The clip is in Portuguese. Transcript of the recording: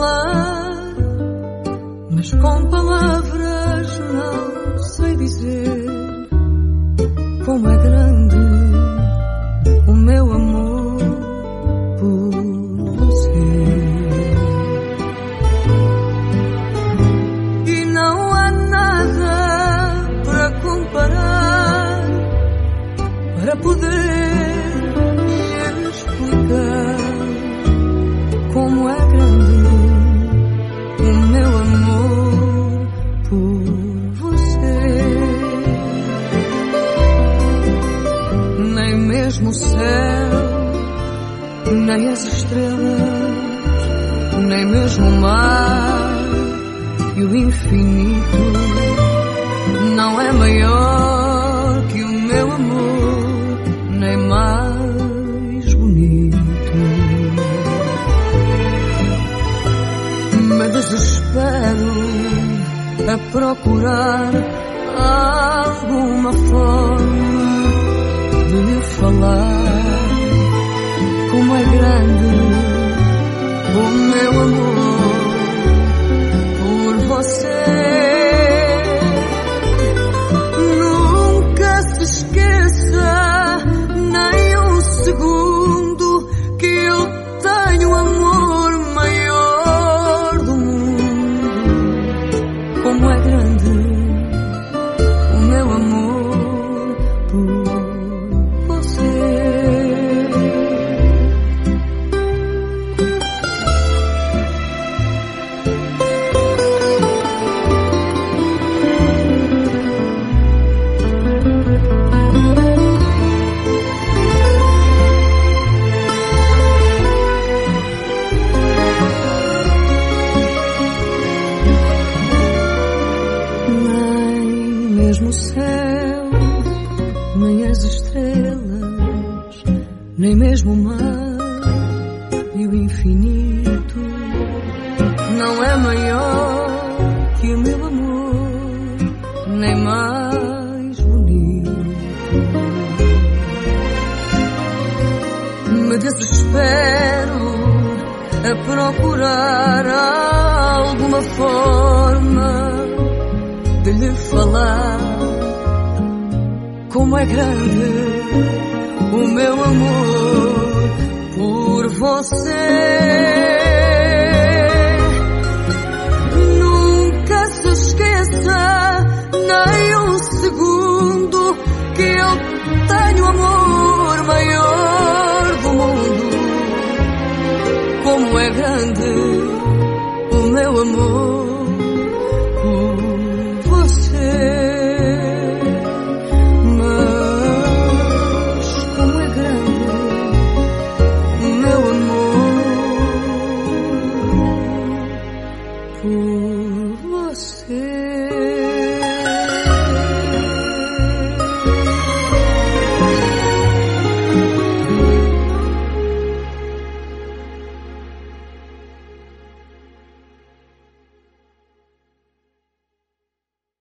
falar, mas com palavras não sei dizer como é grande o meu amor por você. E não há nada para comparar, para poder lhe explicar como é grande o meu amor por você. Nem mesmo o céu, nem as estrelas, nem mesmo o mar e o infinito não é maior que o meu amor, nem mais bonito. Me desespero a procurar alguma forma de lhe falar como é grande o meu amor por você. Nunca se esqueça nem um segundo que eu tenho amor maior do mundo. Como é grande o meu amor por você. Mesmo o céu, nem as estrelas, nem mesmo o mar e o infinito não é maior que o meu amor, nem mais bonito. Me desespero a procurar alguma forma de lhe falar como é grande o meu amor por você. Nunca se esqueça nem um segundo que eu tenho amor maior do mundo. Como é grande o meu amor